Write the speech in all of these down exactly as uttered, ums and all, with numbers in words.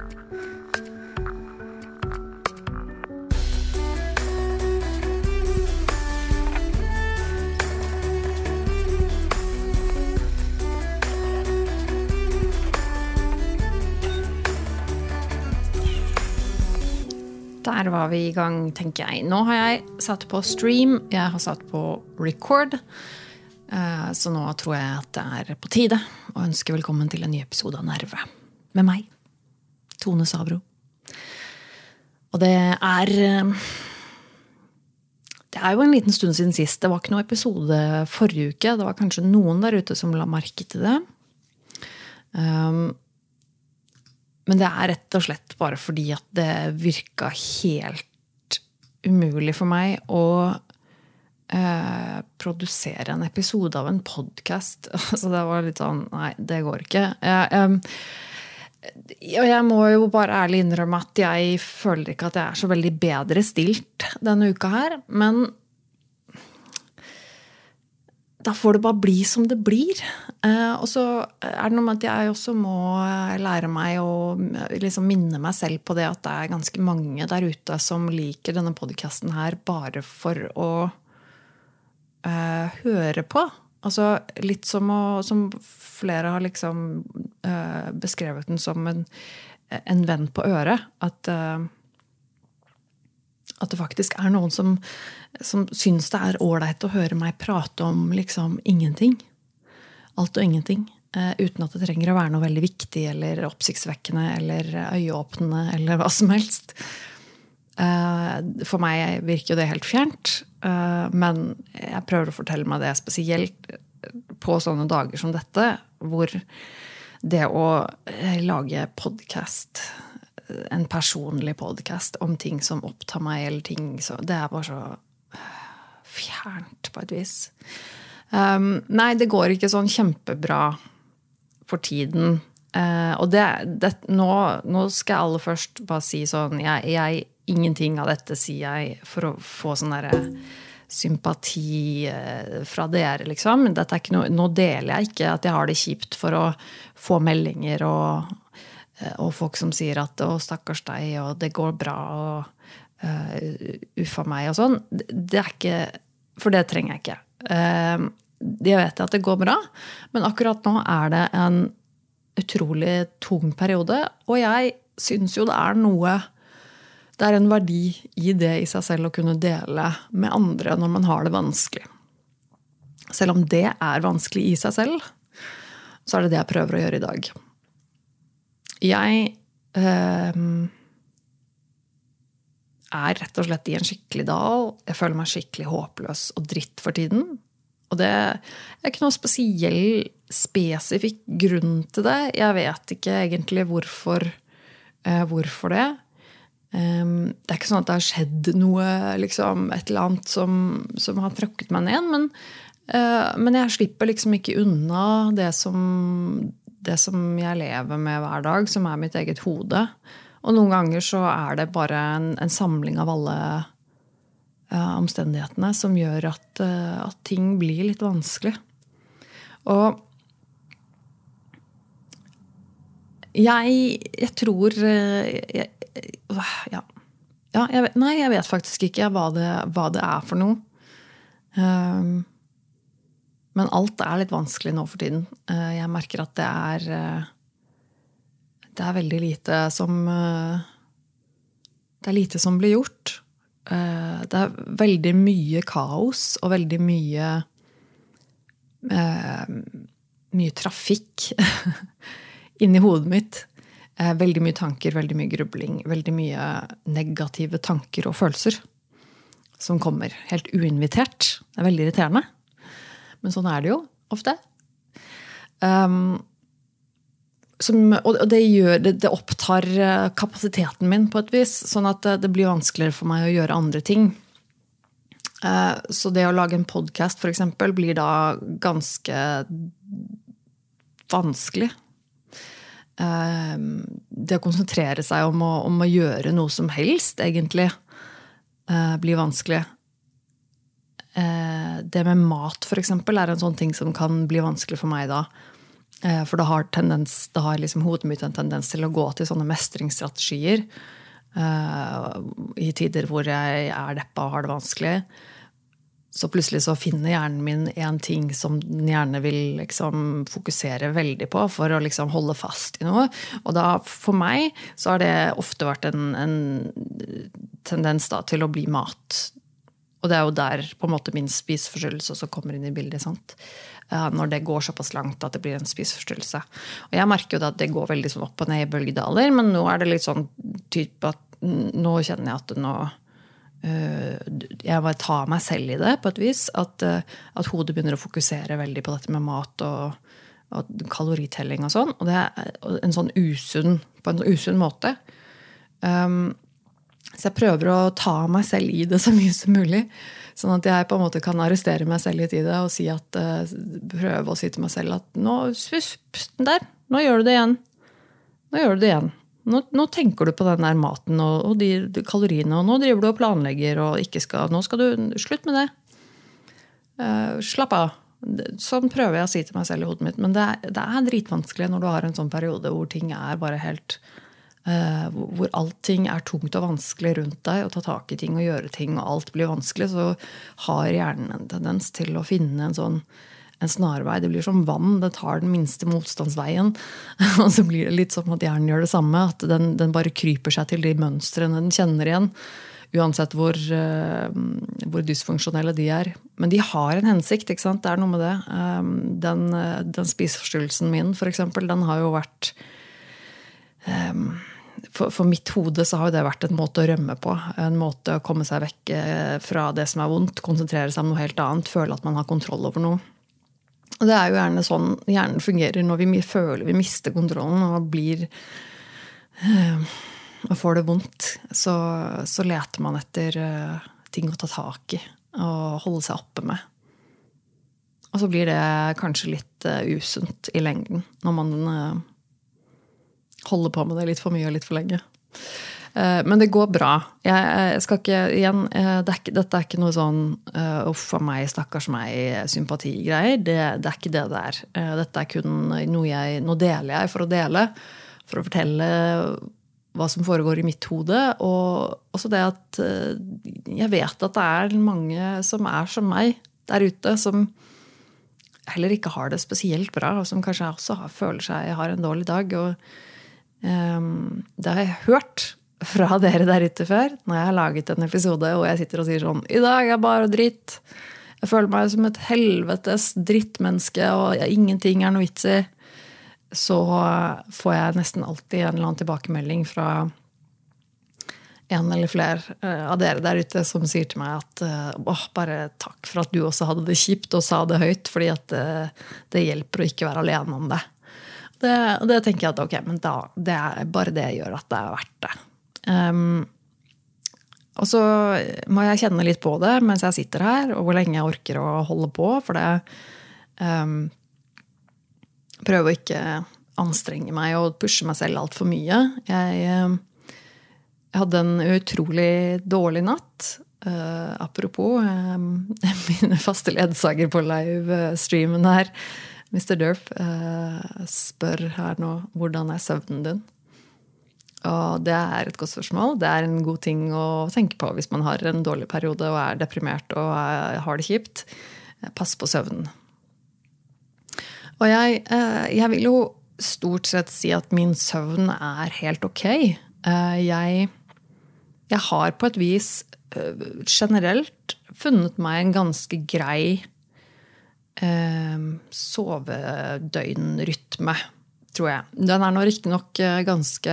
Der var vi I gang, tenker jeg. Nå har jeg satt på stream, jeg har satt på record, så nå tror jeg at det er på tide å ønske velkommen til en ny episode av Nerve. Med meg, Tone Sabro. Og det er... Det er jo en liten stund siden sist. Det var ikke noen episode forrige uke. Det var kanskje noen der ute som la merke til det. Um, Men det er rett og slett bare fordi at det virket helt umulig for meg å eh, produsere en episode av en podcast. Så det var litt sånn, nei, det går ikke. Jeg, jeg, jeg må jo bare ærlig innrømme at jeg føler ikke at jeg er så veldig bedre stilt denne uka her, men da får det bare bli som det blir. Eh, og så er det noe med at jeg også må lære meg å liksom minne meg selv på det at det er ganske mange der ute som liker denne podcasten her bare for å eh, høre på. Altså litt som, å, som flere har liksom eh, beskrevet den som en, en venn på øret. At... Eh, at det faktisk er noen som, som synes det er ordentlig å høre meg prate om liksom ingenting. Alt og ingenting. Eh, uten at det trenger å være noe veldig viktig, eller oppsiktsvekkende, eller øyeåpnende, eller hva som helst. Eh, for meg virker jo det helt fjernt. Eh, men jeg prøver å fortelle meg det spesielt på sånne dager som dette, hvor det å lage podcast... en personlig podcast om ting som opptar meg eller ting, så det er bare så fjernt på et vis. Um, nei, det går ikke sånn kjempebra for tiden. Uh, og det, det, nå, nå skal jeg aller først bare si sånn, jeg, jeg, ingenting av dette sier jeg for å få sånn der sympati uh, fra dere, liksom. Dette er ikke noe, nå deler jeg ikke at jeg har det kjipt for å få meldinger og og folk som sier at å, stakkars deg, og det går bra, og uh, uffa meg og sånn. Det er ikke, for det trenger jeg ikke. Uh, jeg vet at det går bra, men akkurat nå er det en utrolig tung periode, og jeg synes jo det er noe, det er en verdi i det i seg selv å kunne dele med andre når man har det vanskelig. Selv om det er vanskelig i seg selv, så er det det jeg prøver å gjøre i dag. Jeg eh, er rett og slett i en skikkelig dal. Jeg føler meg skikkelig håpløs og dritt for tiden. Og det er ikke noe spesiell, spesifikk grunn til det. Jeg vet ikke egentlig hvorfor, eh, hvorfor det. Um, det er ikke sånn at det har skjedd noe, liksom, et eller annet som, som har tråkket meg ned, men, uh, men jeg slipper liksom ikke unna det som... det som jeg lever med hver dag, som er mitt eget hode. Og noen ganger så er det bare en, en samling av alle uh, omstendighetene som gjør at, uh, at ting blir litt vanskelig. Og jeg, jeg tror... Uh, jeg, uh, ja. Ja, jeg vet, nei, jeg vet faktisk ikke hva det, hva det er for noe. Um, Men alt er litt vanskelig nå for tiden. Jeg merker at det er, det er veldig lite som, det er lite som blir gjort. Det er veldig mye kaos og veldig mye, mye trafikk inni hodet mitt. Veldig mye tanker, veldig mye grubling, veldig mye negative tanker og følelser som kommer helt uinvitert. Det er veldig irriterende. Men sånn er det jo ofte. Um, som, og det, gjør, det, det opptar kapasiteten min på et vis, sånn at det, det blir vanskeligere for meg å gjøre andre ting. Uh, så det å lage en podcast for eksempel blir da ganske vanskelig. Uh, det å konsentrere seg om å, om å gjøre noe som helst egentlig uh, blir vanskelig. Det med mat for eksempel er en sånn ting som kan bli vanskelig for meg da. For det har, tendens, det har liksom hodet mitt en tendens til å gå til sånne mestringsstrategier uh, i tider hvor jeg er deppa og har det vanskelig. Så plutselig så finner hjernen min en ting som den gjerne vil liksom fokusere veldig på for å liksom holde fast i noe. Og da for meg så har det ofte vært en, en tendens da til å bli mat. Og det er jo der på en måte min spiseforstyrrelse også kommer inn i bildet, sant? Når det går såpass langt at det blir en spiseforstyrrelse. Og jeg merker jo da at det går veldig sånn opp og ned i bølgedaler, men nå er det litt sånn type at nå kjenner jeg at nå, uh, jeg bare tar meg selv i det på et vis, at, uh, at hodet begynner å fokusere veldig på dette med mat og, og kaloritelling og sånn, og det er en sånn usunn, på en usunn måte. Um, så jeg prøver å ta meg selv i det så mye som mulig, sånn at jeg på en måte kan arrestere meg selv litt i det og si at, uh, prøve å si til meg selv at nå, der, nå gjør du det igjen. Nå gjør du det igjen. Nå, nå tenker du på den der maten og, og de, de kaloriene, og nå driver du og planlegger og ikke skal, nå skal du slutt med det. Uh, slapp av. Sånn prøver jeg å si til meg selv i hodet mitt, men det er, det er dritvanskelig når du har en sånn periode hvor ting er bare helt Uh, hvor allting er tungt og vanskelig rundt deg og ta tak i ting og gjøre ting og alt blir vanskelig, så har hjernen en tendens til å finne en sånn en snarvei. Det blir som vann, det tar den minste motstandsveien og så blir det litt som at hjernen gjør det samme, at den, den bare kryper seg til de mønstrene den kjenner igjen, uansett hvor, uh, hvor dysfunksjonelle de er. Men de har en hensikt, ikke sant? Det er noe med det. Um, den, den spiseforstyrrelsen min, for eksempel, den har jo vært um, For, for mitt hode så har det vært en måte å rømme på, en måte å komme seg vekk fra det som er vondt, konsentrere seg om noe helt annet, føle at man har kontroll over noe. Og det er jo gjerne sånn hjernen fungerer når vi føler vi mister kontrollen og blir øh, og får det vondt, så, så leter man etter øh, ting å ta tak i og holde seg oppe med. Og så blir det kanskje litt øh, usunt i lengden når man øh, holde på med det litt for mye og litt for lenge. Men det går bra. Jeg skal ikke, igjen, det er ikke, dette er ikke noe sånn uff for meg, stakkars meg, sympatigreier. Det, det er ikke det der. Dette er kun noe jeg, nå deler jeg for å dele, for å fortelle hva som foregår i mitt hode, og også det at jeg vet at det er mange som er som meg der ute, som heller ikke har det spesielt bra, og som kanskje også har, føler seg har en dårlig dag, og Um, det har jeg hørt fra dere der ute før, når jeg har laget en episode og jeg sitter og sier sånn, i dag er bare dritt, jeg føler meg som et helvetes drittmenneske og jeg, ingenting er noe vits i, så får jeg nesten alltid en eller annen tilbakemelding fra en eller flere uh, av dere der ute som sier til meg at uh, åh, bare takk for at du også hadde det kjipt og sa det høyt, fordi at uh, det hjelper å ikke være alene om det. Det, og det tenker jeg at ok, men da, det er bare det gjør at det er verdt det. Um, og så må jeg kjenne litt på det mens jeg sitter her, og hvor lenge jeg orker å holde på, for det um, prøver å ikke anstrenge meg og pushe meg selv alt for mye. Jeg, um, jeg hadde en utrolig dårlig natt, uh, apropos um, mine faste ledsager på live-streamen her, mister Derp uh, spør her nå, hvordan er søvnen din? Og det er et godt spørsmål. Det er en god ting å tenke på hvis man har en dårlig periode og er deprimert og er, har det kjipt. Pass på søvnen. Og jeg, uh, jeg vil jo stort sett si at min søvn er helt ok. Uh, jeg, jeg har på et vis uh, generelt funnet meg en ganske grei sovedøgnrytme, tror jeg. Den er nå riktig nok ganske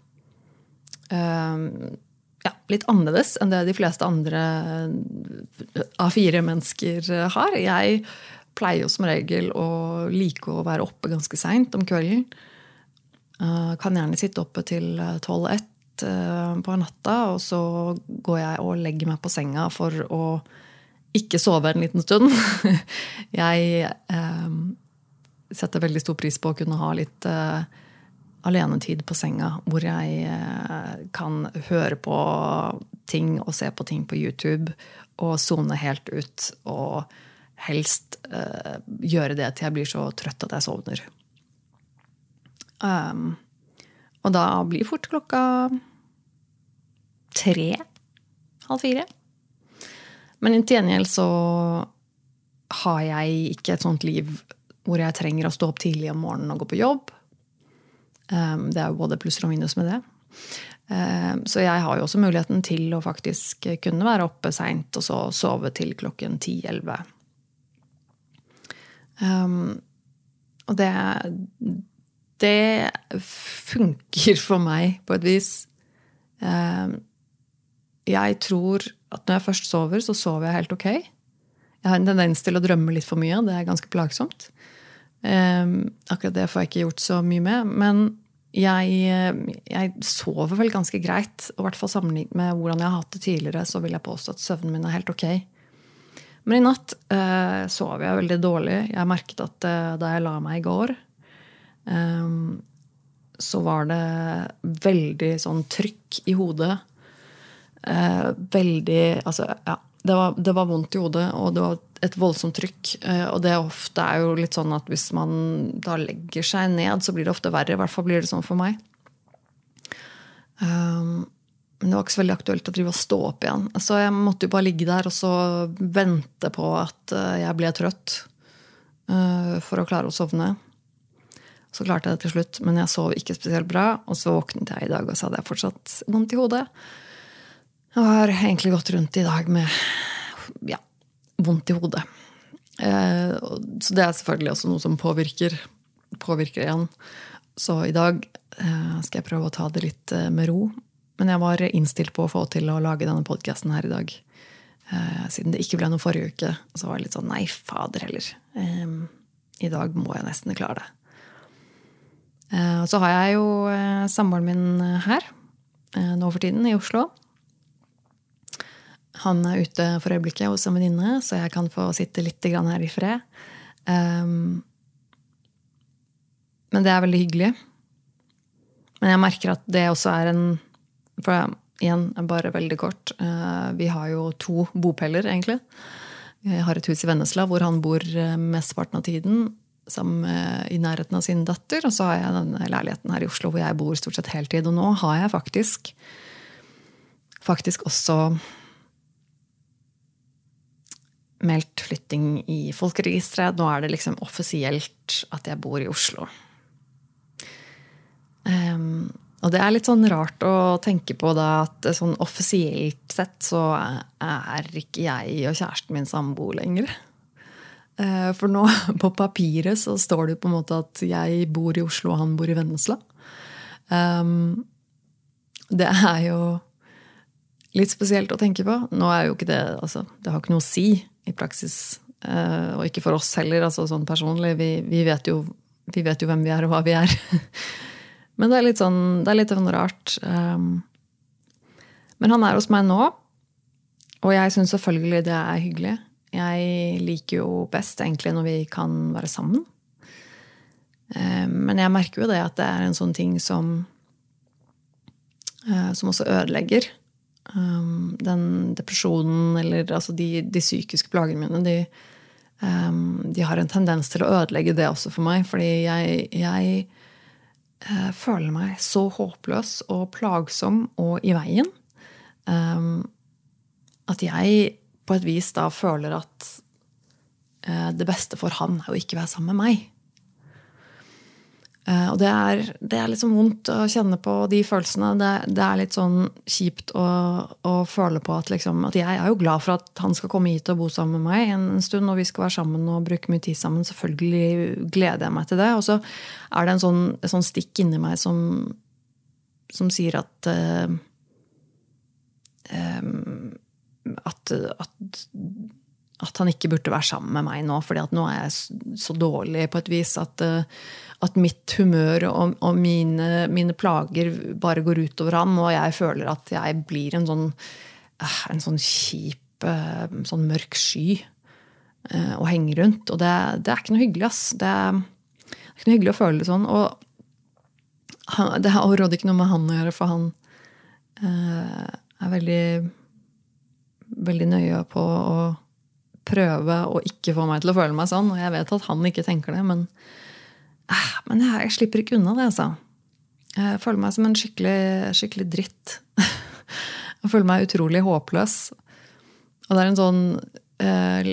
ja, litt annerledes enn det de fleste andre A fire mennesker har. Jeg pleier jo som regel å like å være oppe ganske sent om kvelden. Kan gjerne sitte oppe til tolv ett på natta, og så går jeg og legger meg på senga for å ikke sove en liten stund. Jeg eh, setter veldig stor pris på å kunne ha litt eh, alenetid på senga, hvor jeg eh, kan høre på ting og se på ting på YouTube, og zone helt ut, og helst eh, gjøre det til jeg blir så trøtt at jeg sovner. Um, og da blir fort klokka tre, halv fire. Men i gjengjeld så har jeg ikke et sånt liv hvor jeg trenger å stå opp tidlig om morgenen og gå på jobb. Um, det er jo både plusser og minus med det. Um, så jeg har jo også muligheten til å faktisk kunne være oppe sent og så sove til klokken ti elleve. Um, og det, det funker for meg på et vis. Um, jeg tror at når jeg først sover, så sover jeg helt ok. Jeg har en tendens til å drømme litt for mye, det er ganske plagsomt. Um, akkurat det får jeg ikke gjort så mye med, men jeg, jeg sover vel ganske greit, og i hvert fall sammenlignet med hvordan jeg har hatt det tidligere, så vil jeg påstå at søvnen min er helt ok. Men i natt uh, sov jeg veldig dårlig. Jeg merket at uh, da jeg la meg i går, um, så var det veldig sånn trykk i hodet. Uh, veldig, altså, ja, det var, det var vondt i hodet, og det var et voldsomt trykk. Og det ofte er jo litt sånn at hvis man da legger seg ned, så blir det ofte verre. I hvert fall blir det sånn for meg. Um, men det var ikke så veldig aktuelt å drive og stå opp igjen. Så jeg måtte jo bare ligge der og så vente på at jeg ble trøtt uh, for å klare å sovne. Så klarte jeg det til slutt, men jeg sov ikke spesielt bra. Og så våknet jeg i dag, og så hadde jeg fortsatt vondt i hodet. Jeg har egentlig gått rundt i dag med ja, vondt i hodet. Eh, så det er selvfølgelig også noe som påvirker, påvirker igjen. Så i dag eh, skal jeg prøve å ta det litt eh, med ro. Men jeg var innstilt på å få til å lage denne podcasten her i dag. Eh, siden det ikke ble noe forrige uke, så var det litt sånn, nei, fader heller. Eh, I dag må jeg nesten klare det. Eh, så har jeg jo eh, samboeren min her, eh, nå for tiden i Oslo. Han er ute for øyeblikket hos en venninne, så jeg kan få sitte litt grann her i fred. Um, men det er veldig hyggelig. Men jeg merker at det også er en, for igjen, bare veldig kort, uh, vi har jo to bopeller egentlig. Jeg har et hus i Vennesla hvor han bor mesteparten av tiden, sammen med, i nærheten av sin datter, og så har jeg denne leiligheten her i Oslo hvor jeg bor stort sett hele tiden. Og nå har jeg faktisk, faktisk også meldt flytting i folkeregistret. Nå er det liksom offisielt at jeg bor i Oslo. Um, og det er litt sånn rart å tenke på da, at sånn offisielt sett så er ikke jeg og kjæresten min sambo lenger. Uh, for nå på papiret så står det på en måte at jeg bor i Oslo og han bor i Vennesla. Um, det er jo litt spesielt å tenke på. Nå er jo ikke det, altså, det har ikke noe å si i praksis, uh, og ikke for oss heller, altså sånn personlig. Vi, vi, vet jo, vi vet jo hvem vi er og hva vi er. Men det er litt sånn, det er litt sånn rart. Um, men han er hos meg nå, og jeg synes selvfølgelig det er hyggelig. Jeg liker jo best egentlig når vi kan være sammen. Um, men jeg merker jo det at det er en sånn ting som, uh, som også ødelegger. Um, den depresjonen eller altså de, de psykiske plagene mine de, um, de har en tendens til å ødelegge det også for meg, fordi jeg, jeg uh, føler meg så håpløs og plagsom og i veien um, at jeg på et vis da føler at uh, det beste for han er å ikke være sammen med meg. Uh, og det er, det er litt sånn vondt å kjenne på de følelsene. Det, det er litt sånn kjipt å, å føle på at, liksom, at jeg er jo glad for at han skal komme hit og bo sammen med meg en, en stund, og vi skal være sammen og bruke mye tid sammen. Selvfølgelig gleder jeg meg til det. Og så er det en sånn, en sånn stikk inni meg som, som sier at, uh, um, at, at at han ikke burde være sammen med meg nå, fordi at nå er jeg så dårlig på et vis at, at mitt humør og, og mine, mine plager bare går ut over han, og jeg føler at jeg blir en sånn, en sånn kjip, sånn mørk sky og henger rundt, og det, det er ikke noe hyggelig, ass. Det er, det er ikke noe hyggelig å føle det sånn, og han, det har overhodet ikke noe med han å gjøre, for han er veldig, veldig nøye på å prøve å ikke få meg til å føle meg sånn, og jeg vet at han ikke tenker det, men Men jeg, jeg slipper ikke unna det, altså. Jeg føler meg som en skikkelig, skikkelig dritt. Jeg føler meg utrolig håpløs. Og det er en sånn eh,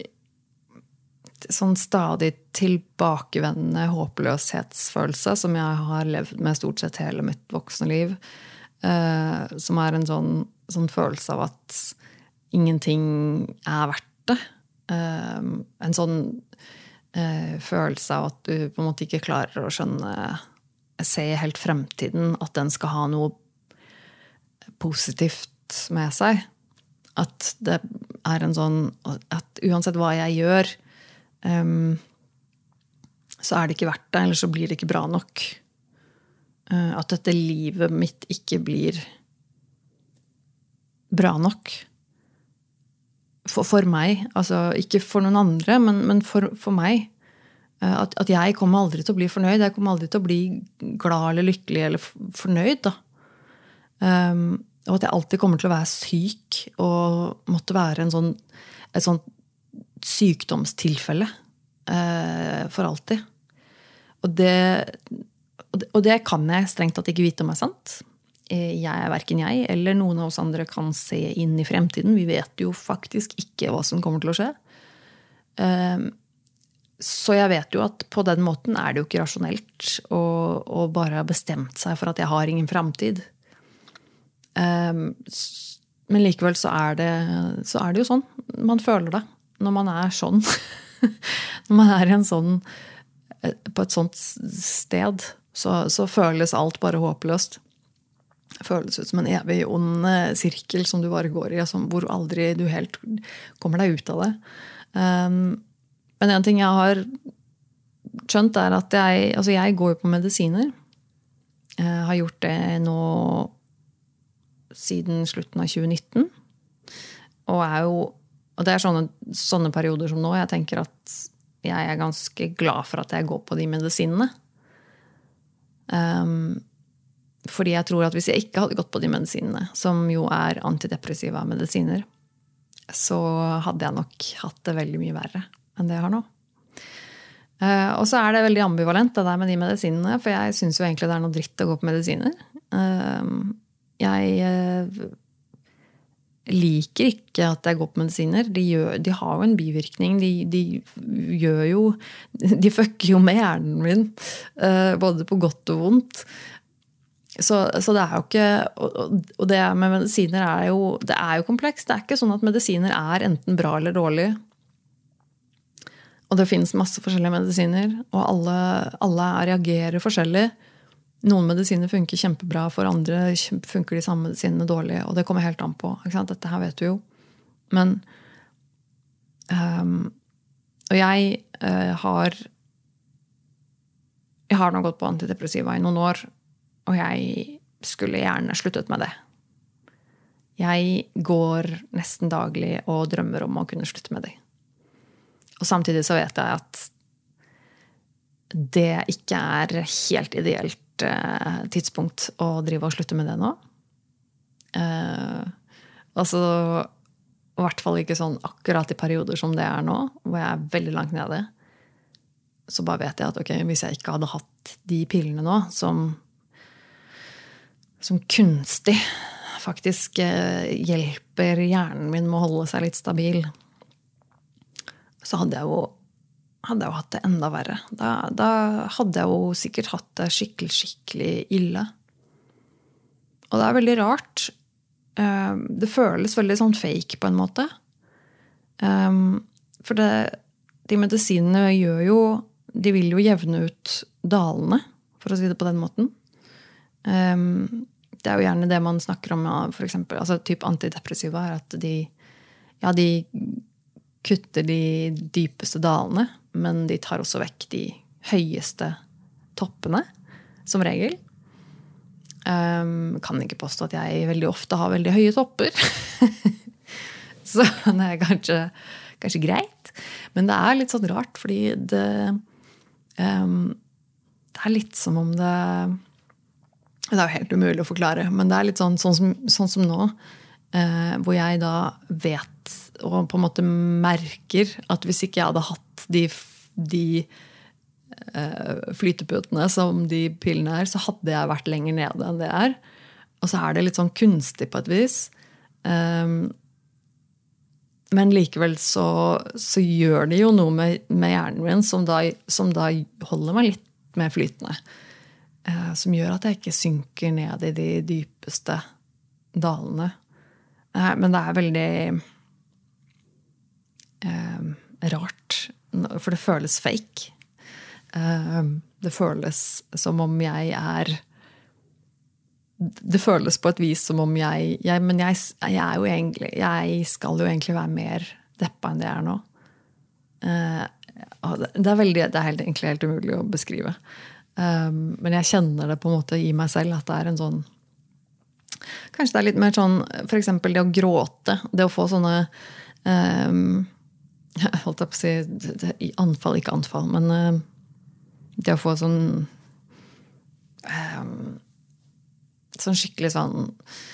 sånn stadig tilbakevendende håpløshetsfølelse som jeg har levd med stort sett hele mitt voksne liv. Eh, som er en sånn, sånn følelse av at ingenting er verdt det. Eh, en sånn eh, følelse av at du på en måte ikke klarer å skjønne, se helt fremtiden, at den skal ha noe positivt med seg. At det er en sånn, at uansett hva jeg gjør, um, så er det ikke verdt det, eller så blir det ikke bra nok. Uh, at dette livet mitt ikke blir bra nok. For, for meg, altså ikke for noen andre, men, men for, for meg. Uh, at, at jeg kommer aldri til å bli fornøyd, jeg kommer aldri til å bli glad eller lykkelig eller fornøyd da. Um, og at jeg alltid kommer til å være syk og måtte være en sånn, et sånt sykdomstilfelle uh, for alltid. Og det, og det kan jeg strengt tatt ikke vite om er sant. Jeg er hverken jeg eller noen av oss andre kan se inn i fremtiden. Vi vet jo faktisk ikke hva som kommer til å skje. Um, så jeg vet jo at på den måten er det jo ikke rasjonelt å, å bare ha bestemt seg for at jeg har ingen fremtid. Um, men likevel så er, det, så er det jo sånn man føler det når man er sånn når man er i en sånn på et sånt sted så, så føles alt bare håpløst. Det føles ut som en evig ond sirkel som du bare går i, altså, hvor aldri du helt kommer deg ut av det. Um, men en ting jeg har skjønt er at jeg, altså jeg går jo på medisiner. Jeg har gjort det nå siden slutten av tjue nitten. Og, er jo, og det er sånne, sånne perioder som nå, jeg tenker at jeg er ganske glad for at jeg går på de medisinene. Um, fordi jeg tror at hvis jeg ikke hadde gått på de medisinene, som jo er antidepressiva medisiner, så hadde jeg nok hatt det veldig mye verre enn det jeg har nå. Uh, og så er det veldig ambivalent det der med de medisinene, for jeg synes jo egentlig det er noe dritt å gå på medisiner. Uh, Jeg eh, liker ikke at jeg går på medisiner. De, gjør, de har jo en bivirkning. De, de gjør jo, de fucker jo med hjernen min, eh, både på godt og vondt. Så, så det er jo ikke, og, og det med medisiner er jo, det er jo komplekst. Det er ikke sånn at medisiner er enten bra eller dårlig. Og det finnes masse forskjellige medisiner, og alle, alle reagerer forskjellig. Noen medisiner funker kjempebra, for andre funker de samme medisinene dårlig, og det kommer helt an på. Ikke sant? Dette her vet du jo. Men, um, og jeg uh, har, jeg har nå gått på antidepressiva i noen år, og jeg skulle gjerne sluttet med det. Jeg går nesten daglig og drømmer om å kunne slutte med det. Og samtidig så vet jeg at det ikke er helt ideelt tidspunkt å drive og slutte med det nå. Eh, altså, i hvert fall ikke sånn akkurat i perioder som det er nå, hvor jeg er veldig langt nede. Så bare vet jeg at ok, hvis jeg ikke hadde hatt de pillene nå, som, som kunstig faktisk eh, hjelper hjernen min med å holde seg litt stabil, så hadde jeg jo hadde jeg jo hatt det enda verre. Da, da hadde jeg jo sikkert hatt det skikkelig, skikkelig ille. Og det er veldig rart. Det føles veldig sånn fake på en måte. For det, de medisinene gjør jo, de vil jo jevne ut dalene, for å si det på den måten. Det er jo gjerne det man snakker om, for eksempel, altså typ antidepressiva er at de, ja, de kutter de dypeste dalene, men de tar også vekk de høyeste toppene, som regel. Um, kan ikke påstå at jeg veldig ofte har veldig høye topper. Så det er kanskje, kanskje greit. Men det er litt sånn rart, fordi det, um, det er litt som om det, det er jo helt umulig å forklare, men det er litt sånn, sånn, som, sånn som nå, uh, hvor jeg da vet og på en måte merker at hvis ikke jeg hadde hatt de, de flyteputene som de pillene er, så hadde jeg vært lenger nede enn det er. Og så er det litt sånn kunstig på et vis. Um, men likevel så, så gjør det jo noe med, med hjernen min som da, som da holder meg litt mer flytende. Uh, som gjør at jeg ikke synker ned i de dypeste dalene. Uh, men det er veldig uh, rart, for det føles fake. Uh, det føles som om jeg er det føles på et vis som om jeg, jeg men jeg, jeg er jo egentlig jeg skal jo egentlig være mer deppa enn det jeg er nå. Uh, det er veldig, det er helt, egentlig helt umulig å beskrive. Um, men jeg kjenner det på en måte i meg selv at det er en sånn kanskje det er litt mer sånn for eksempel det å gråte, det å få sånne um, jeg holdt jeg på å si i anfall, ikke anfall, men uh, det å få sånn um, sånn skikkelig sånn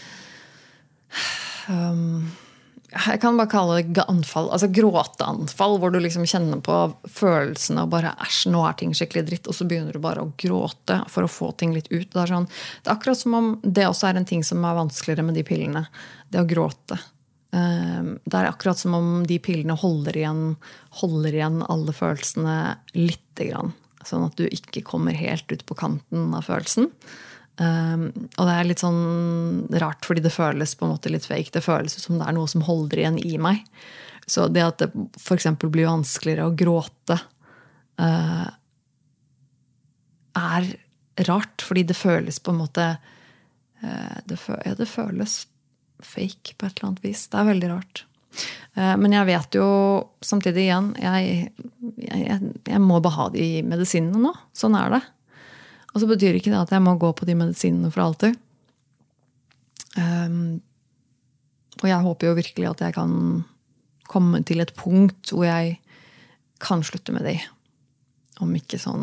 um, jeg kan bare kalle det anfall, altså gråteanfall, hvor du liksom kjenner på følelsene og bare, æsj, nå er ting skikkelig dritt, og så begynner du bare å gråte for å få ting litt ut. Det er, sånn, det er akkurat som om det også er en ting som er vanskeligere med de pillene, det å gråte. Um, det er akkurat som om de pillene holder igjen, holder igjen alle følelsene litt grann, sånn at du ikke kommer helt ut på kanten av følelsen. Um, og det er litt sånn rart, fordi det føles på en måte litt fake. Det føles som det er noe som holder igjen i meg. Så det at det for eksempel blir vanskeligere å gråte uh, er rart, fordi det føles på en måte uh, det, føl- ja, det føles fake på et eller annet vis. Det er veldig rart. Uh, men jeg vet jo samtidig igjen, jeg, jeg, jeg må bare ha de medisinene nå. Sånn er det. Og så betyr ikke det at jeg må gå på de medisinene for alltid. Um, og jeg håper jo virkelig at jeg kan komme til et punkt hvor jeg kan slutte med de. Om ikke sånn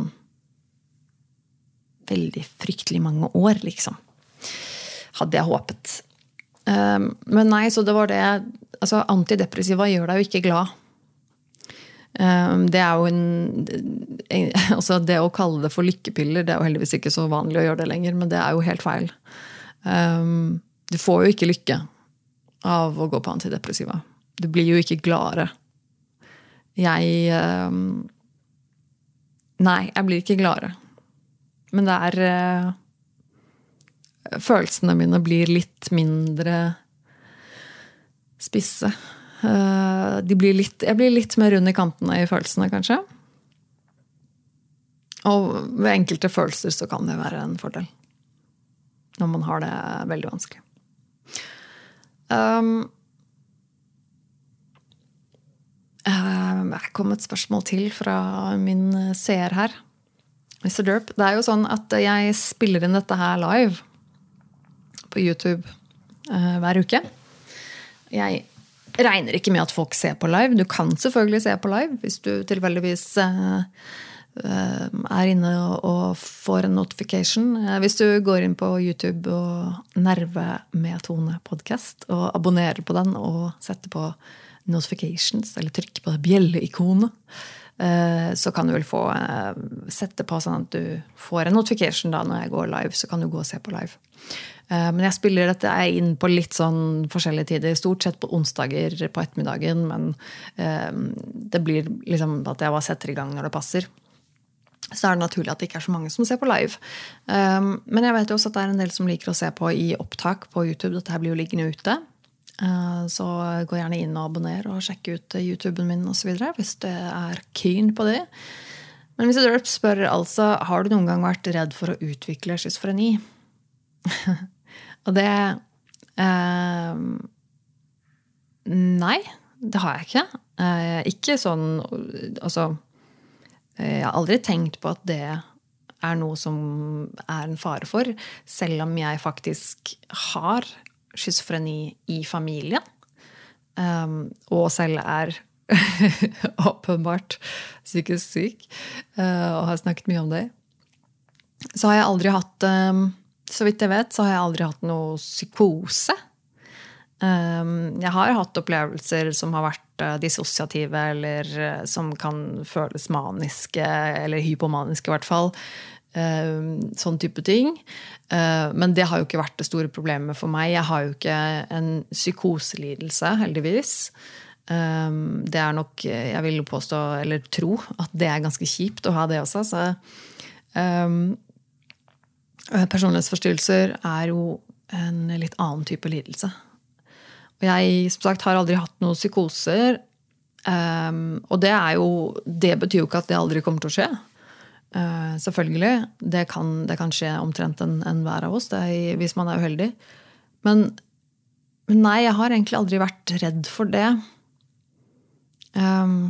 veldig fryktelig mange år, liksom. Hadde jeg håpet. Um, men nei, så det var det. Altså, antidepressiva gjør deg jo ikke glad. Det er jo en, altså det å kalle det for lykkepiller, det er jo heldigvis ikke så vanlig å gjøre det lenger, men det er jo helt feil. Du får jo ikke lykke av å gå på antidepressiva. Du blir jo ikke gladere. Jeg nei, jeg blir ikke gladere. Men det er følelsene mine blir litt mindre spisse. De blir litt, jeg blir litt mer rund i kantene i følelsene, kanskje. Og ved enkelte følelser så kan det være en fordel. Når man har det veldig vanskelig. Um, jeg kom et spørsmål til fra min seer her. mister Derp. Det er jo sånn at jeg spiller inn dette her live på YouTube uh, hver uke. Jeg regner ikke med at folk ser på live. Du kan selvfølgelig se på live hvis du tilfeldigvis uh, er inne og, og får en notification. Uh, hvis du går inn på YouTube og Nerve med Tone podcast og abonnerer på den og setter på notifications eller trykker på det bjelle-ikonet, uh, så kan du vel få uh, sette på sånn at du får en notification da når jeg går live, så kan du gå og se på live. Men jeg spiller dette inn på litt sånn forskjellige tider, stort sett på onsdager på ettermiddagen, men det blir liksom at jeg bare setter i gang når det passer. Så er det naturlig at det ikke er så mange som ser på live. Men jeg vet jo også at det er en del som liker å se på i opptak på YouTube. Dette her blir jo liggende ute. Så gå gjerne inn og abonner og sjekk ut YouTuben min og så videre, hvis du er keen på det. Men mister Derp spør altså, har du noen gang vært redd for å utvikle schizofreni? Og det eh, nei, det har jeg ikke. Eh, ikke sånn, altså, jeg har aldri tenkt på at det er noe som er en fare for, selv om jeg faktisk har schizofreni i familien, eh, og selv er åpenbart psykisk syk, eh, og har snakket mye om det. Så har jeg aldri hatt eh, Så vidt jeg vet, så har jeg aldri hatt noe psykose. Jeg har hatt opplevelser som har vært dissosiative, eller som kan føles maniske, eller hypomaniske i hvert fall. Sånn type ting. Men det har jo ikke vært det store problemet for meg. Jeg har jo ikke en psykoselidelse, heldigvis. Det er nok, jeg vil påstå, eller tro, at det er ganske kjipt å ha det også. Så personlighetsforstyrrelser er jo en litt annen type lidelse. Og jeg, som sagt, har aldri hatt noen psykoser, um, og det er jo, det betyr jo ikke at det aldri kommer til å skje. Uh, selvfølgelig, det kan, det kan skje omtrent en, en hver av oss, det er, hvis man er uheldig. Men, men nei, jeg har egentlig aldri vært redd for det. Um,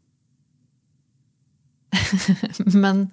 men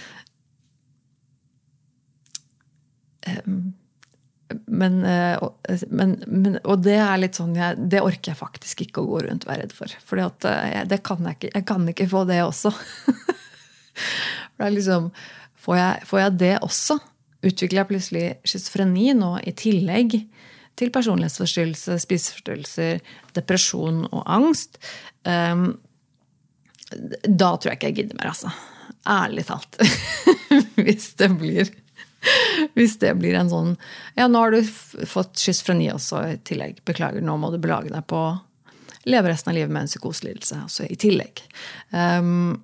um, Men, men, men, og det er litt sånn, jeg, det orker jeg faktisk ikke å gå rundt og være redd for. For det kan jeg ikke, jeg kan ikke få det også. For det er liksom, får jeg, får jeg det også? Utvikler jeg plutselig schizofreni nå i tillegg til personlighetsforstyrrelse, spiseforstyrrelser, depresjon og angst? Um, da tror jeg ikke jeg gidder mer, altså. Ærlig talt. Hvis det blir... Hvis det blir en sånn, ja, nå har du fått schizofreni også i tillegg, beklager, nå må du belage deg på leve resten av livet med en psykoselidelse også i tillegg. Um,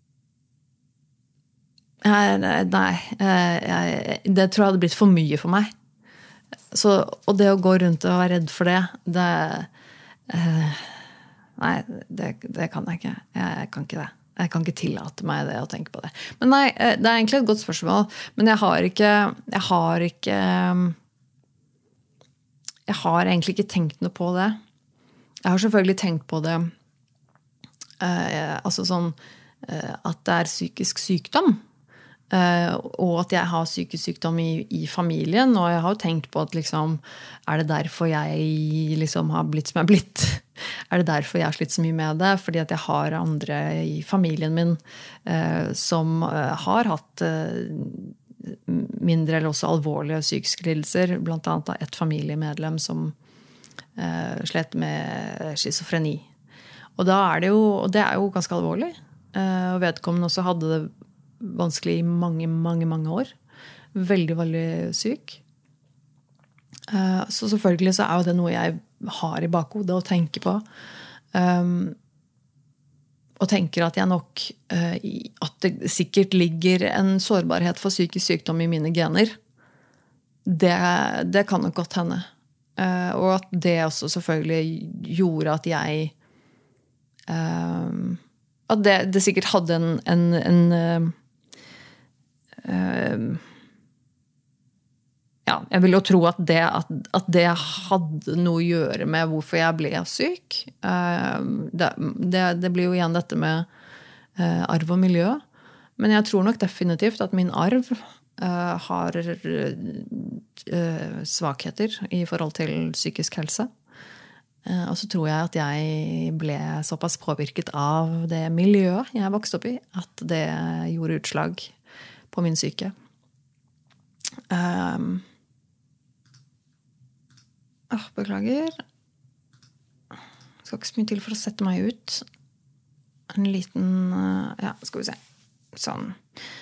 nei, jeg, det tror jeg hadde blitt for mye for meg. Så, og det å gå rundt og være redd for det, det, uh, nei, det, det kan jeg ikke. Jeg kan ikke det. Jeg kan ikke tillate meg det å tenke på det. Men nei, det er egentlig et godt spørsmål. Men jeg har ikke, jeg har ikke, jeg har egentlig ikke tenkt noe på det. Jeg har selvfølgelig tenkt på det, eh, altså sånn, eh, at det er psykisk sykdom. Eh, og at jeg har psykisk sykdom i, i familien. Og jeg har jo tenkt på at liksom, er det derfor jeg liksom har blitt som jeg har blitt? Er det derfor jeg har slitt så mye med det? Fordi at jeg har andre i familien min eh, som eh, har hatt eh, mindre eller også alvorlige psykiske lidelser. Blant annet et familiemedlem som eh, slet med schizofreni. Og da er det jo, og det er jo ganske alvorlig. Eh, og vedkommende også hadde det vanskelig i mange, mange, mange år. Veldig, veldig syk. Eh, så selvfølgelig så er jo det noe jeg har i bakhodet å tenke på. Um, og tenker at jeg nok uh, at det sikkert ligger en sårbarhet for psykisk sykdom i mine gener. Det, det kan nok godt hende. Uh, og at det også selvfølgelig gjorde at jeg um, at det, det sikkert hadde en en, en uh, uh, ja, jeg vil jo tro at det, at, at det hadde noe å gjøre med hvorfor jeg ble syk. Det, det, det blir jo igjen dette med arv og miljø. Men jeg tror nok definitivt at min arv har svakheter i forhold til psykisk helse. Og så tror jeg at jeg ble såpass påvirket av det miljøet jeg vokste opp i, at det gjorde utslag på min syke. Um, Åh, beklager. Skal ikke så mye til for å sette meg ut. En liten, ja, skal vi se. Sånn.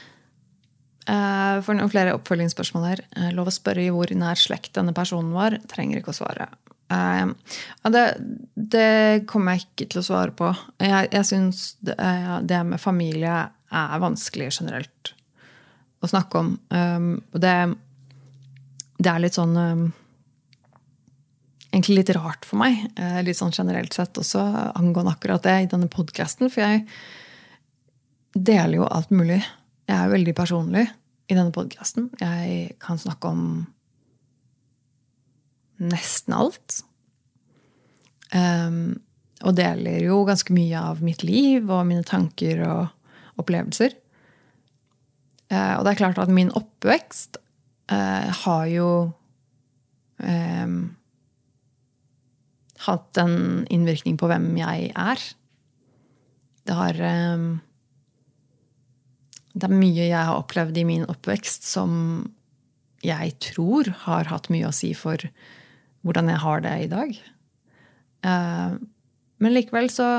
For noen flere oppfølgingsspørsmål her. Lov å spørre i hvor nær slekt denne personen var. Trenger ikke å svare. Ja, det, det kommer jeg ikke til å svare på. Jeg, jeg synes det, det med familie er vanskelig generelt å snakke om. Og det, det er litt sånn... egentlig litt rart for meg, litt sånn generelt sett også, angående akkurat det i denne podcasten, for jeg deler jo alt mulig. Jeg er veldig personlig i denne podcasten. Jeg kan snakke om nesten alt. Um, og deler jo ganske mye av mitt liv og mine tanker og opplevelser. Uh, og det er klart at min oppvekst uh, har jo um, hatt en innvirkning på hvem jeg er. Det har um, det er mye jeg har opplevd i min oppvekst som jeg tror har hatt mye å si for hvordan jeg har det i dag. Uh, men likevel så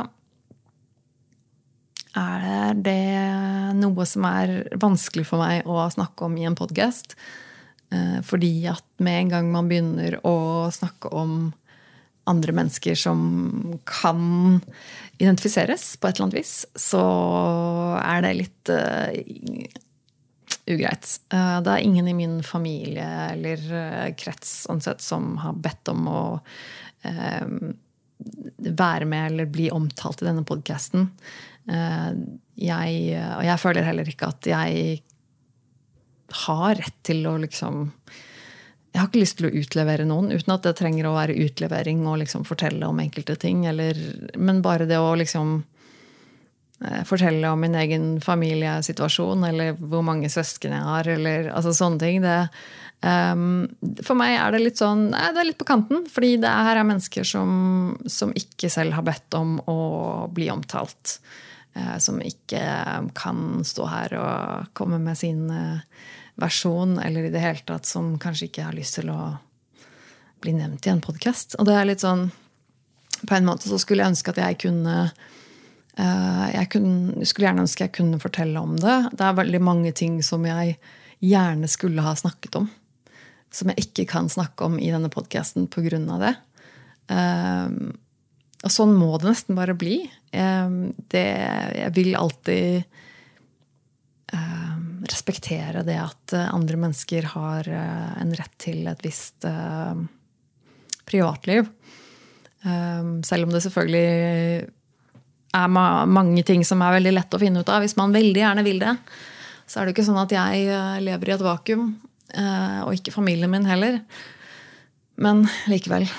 er det noe som er vanskelig for meg å snakke om i en podcast. Fordi at med en gang man begynner å snakke om andre mennesker som kan identifiseres på et eller annet vis, så er det litt uh, ugreit. Uh, det er ingen i min familie eller uh, krets ansett som har bedt om å uh, være med eller bli omtalt i denne podcasten. Uh, jeg, og jeg føler heller ikke at jeg har rett til å liksom jeg har ikke lyst til å utlevere noen uten at det trenger å være utlevering og liksom fortelle om enkelte ting eller, men bare det å liksom eh, fortelle om min egen familiesituasjon eller hvor mange søsken jeg har eller altså sånne ting det, um, for meg er det litt sånn nei, det er litt på kanten fordi det her er mennesker som, som ikke selv har bedt om å bli omtalt eh, som ikke kan stå her og komme med sin eh, versjon, eller i det hele tatt, som kanskje ikke har lyst til å bli nevnt i en podcast. Og det er litt sånn, på en måte så skulle jeg ønske at jeg kunne, uh, jeg kunne, skulle gjerne ønske jeg kunne fortelle om det. Det er veldig mange ting som jeg gjerne skulle ha snakket om, som jeg ikke kan snakke om i denne podcasten på grunn av det. Uh, og sånn må det nesten bare bli. Uh, det, jeg vil alltid uh, respektere det at andre mennesker har en rett til et visst uh, privatliv. Um, selv om det selvfølgelig er ma- mange ting som er veldig lett å finne ut av. Hvis man veldig gjerne vil det, så er det ikke sånn at jeg uh, lever i et vakuum, uh, og ikke familien min heller. Men likevel.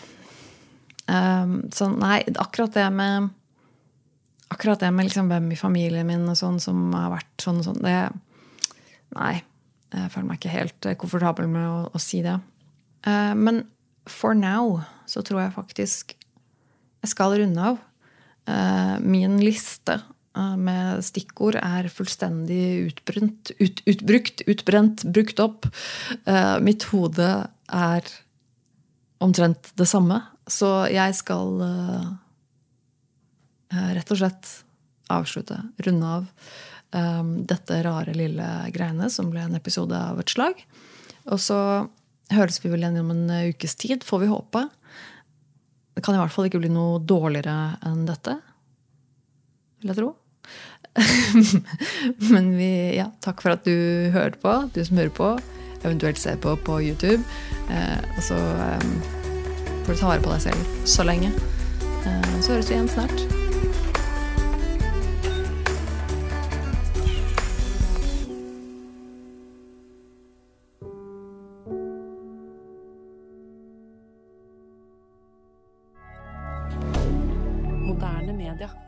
Um, så nei, akkurat det med akkurat det med liksom hvem i familien min og sånn som har vært sånn og sånn, det nei, jeg føler meg ikke helt komfortabel med å, å si det. Uh, men for now så tror jeg faktisk jeg skal runde av. Uh, min liste uh, med stikkord er fullstendig utbrunt, ut, utbrukt, utbrent, brukt opp. Uh, mitt hode er omtrent det samme. Så jeg skal uh, uh, rett og slett avslutte, runde av Um, dette rare lille greiene som ble en episode av et slag. Og så høres vi vel igjen om en ukes tid, får vi håpe. Det kan i hvert fall ikke bli noe dårligere enn dette, vil jeg tro. Men vi, ja, takk for at du hører på, du som hører på, eventuelt ser på på YouTube. Eh, og så um, får du ta vare på deg selv så lenge. Eh, så høres vi igjen snart. Moderne media.